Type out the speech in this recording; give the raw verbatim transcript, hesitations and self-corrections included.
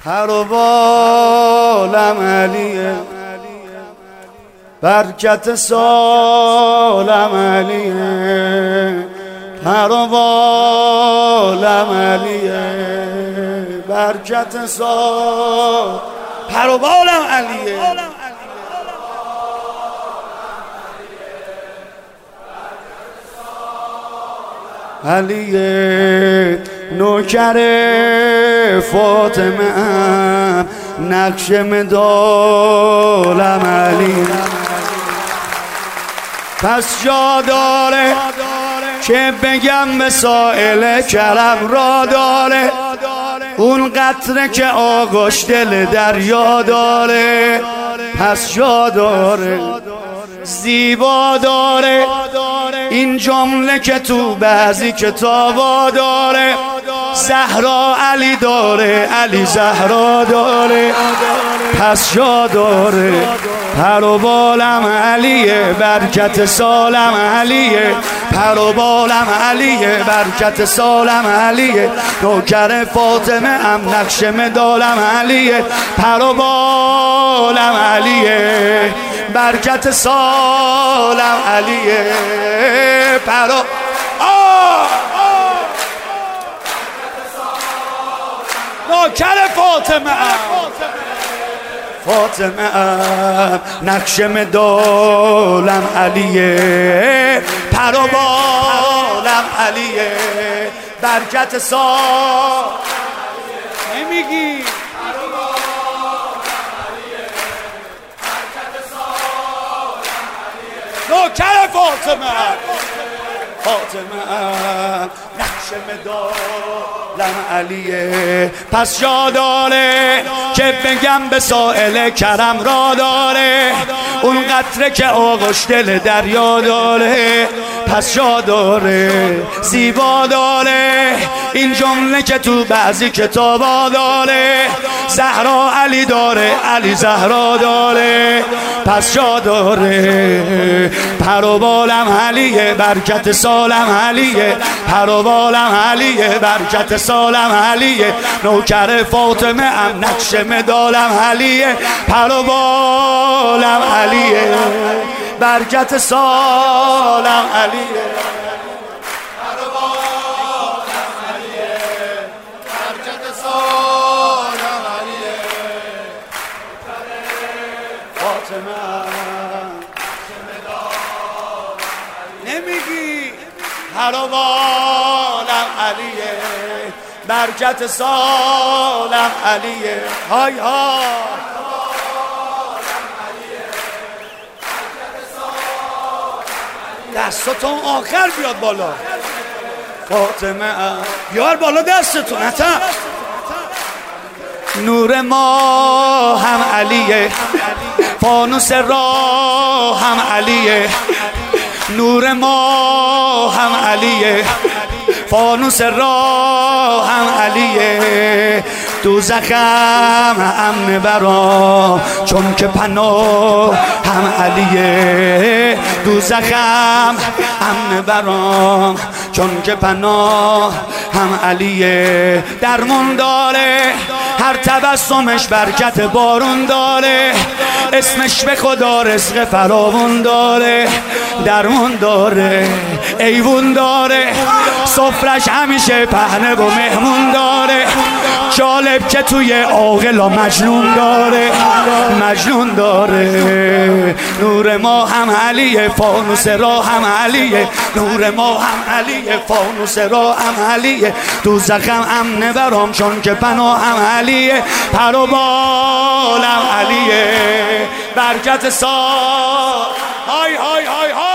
پر و بالم علیه، برکت سالم علیه. پر و بالم علیه، برکت سال. پر و بالم علیه، علیه. نوکر فاطمه ام، نقش مدالم علیه. پس جا داره که بگم به سائل کرم را داره، اون قطره که آغاش دل دریا داره. پس جا داره زیبا داره این جمله که تو بعضی کتابا داره. زهرا علی داره، علی زهرا داره. پس جا داره پر و بالم علیه، برکت سالم علیه. پر و بالم علیه، برکت سالم علیه. نوکر فاطمه ام، نقش مدالم علیه. پر و بالم علیه، برکت سالم علیه. پر و نوکر فاطمه ام، فاطمه ام، نقش مدالم علیه. پر و بالم علیه، برکت سال. نمیگی نوکر فاطمه ام، فاطمه ام، نقش مدالم علیه. پس جا داره که بگم به سائل کرم را داره، اون قطره که آغاش دل دریا داره. پس جا داره زیبا داره این جمله که تو بعضی کتابا داره. زهرا علی داره، علی زهرا داره. پس جا داره پر و بالم علیه، برکت سالم علیه. پر و بالم علیه، برکت سالم علیه. نوکر فاطمه ام، نقش مدالم علیه. پر و بالم علیه، برکت سالم علیه. پر و بالم علیه، برکت سالم علیه. فاطمه نمیگی پر و بالم علیه، برکت سالم علیه. های ها دستتون آخر بیاد بالا. فاطمه بیار بالا دستتون. حتی نور ما هم علیه، فانوس راه هم علیه. نور ما هم علیه، فانوس راه هم علیه. دوزخم امن برام چون که پناه هم علیه. دوزخم امن برام چون که پناه هم علیه. درمون داره هر تبسمش، برکت بارون داره. اسمش به خدا رزق فراوون داره. درمون داره ایوون داره، سفرش همیشه پهنه و مهمون داره. جالب که توی عاقلا مجنون داره، مجنون داره. نور ما هم علیه، فانوس راه هم علیه. نور ما هم علیه، فانوس راه هم علیه. دوزخم امن برام چون که پناه هم علیه. پر و بالم علیه، برکت سال. های های های های